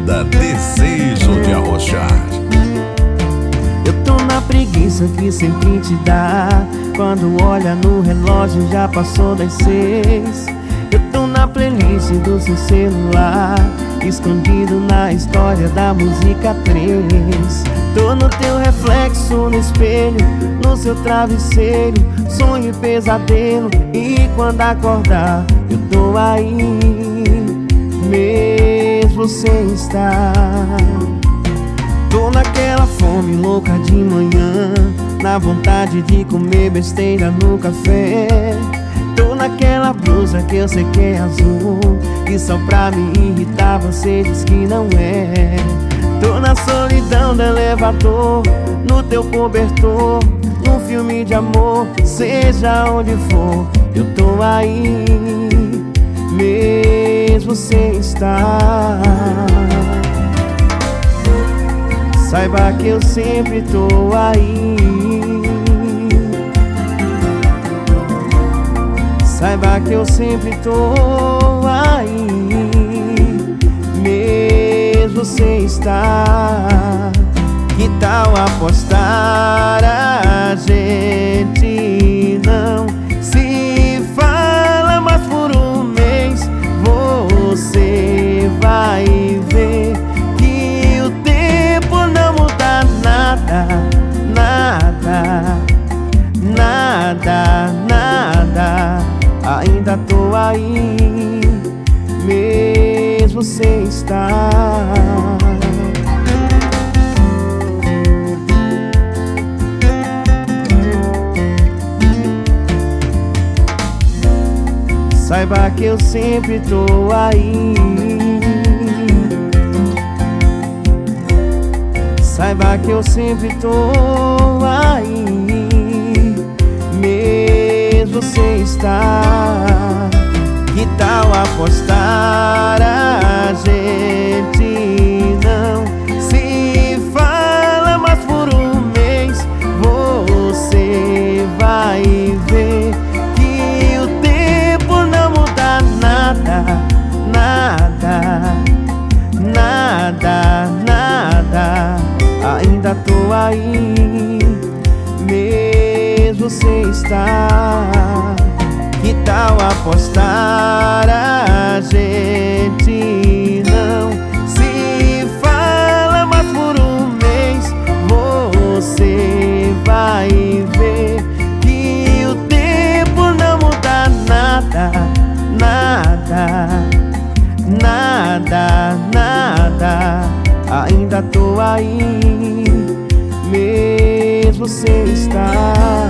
banda Desejo de Arrochar. Eu tô na preguiça que sempre te dá. Quando olha no relógio já passou das 6. Eu tô na playlist do seu celular, escondido na história da música 3. Tô no teu reflexo no espelho, no seu travesseiro, sonho e pesadelo. E quando acordar eu tô aí, mesmo sem estar. Tô naquela fome louca de manhã, na vontade de comer besteira no café. Tô naquela blusa que eu sei que é azul, e só pra me irritar você diz que não é. Tô na solidão do elevador, no teu cobertor, num filme de amor, seja onde for, eu tô aí, mesmo sem estar. Saiba que eu sempre tô aí. Saiba que eu sempre tô aí, mesmo sem estar. Que tal apostar? A gente não se fala mais por um mês. Você vai ver que o tempo não muda nada, nada, nada, nada. Ainda tô aí, mesmo sem estar. Saiba que eu sempre tô aí. Saiba que eu sempre tô aí, mesmo sem estar. Que tal apostar? A gente não se fala mais por um mês. Você vai ver que o tempo não muda nada, nada, nada, nada. Ainda tô aí, mesmo sem estar. Que tal apostar? A gente não se fala mais por um mês. Você vai ver que o tempo não muda nada, nada, nada, nada. Ainda tô aí, mesmo sem estar.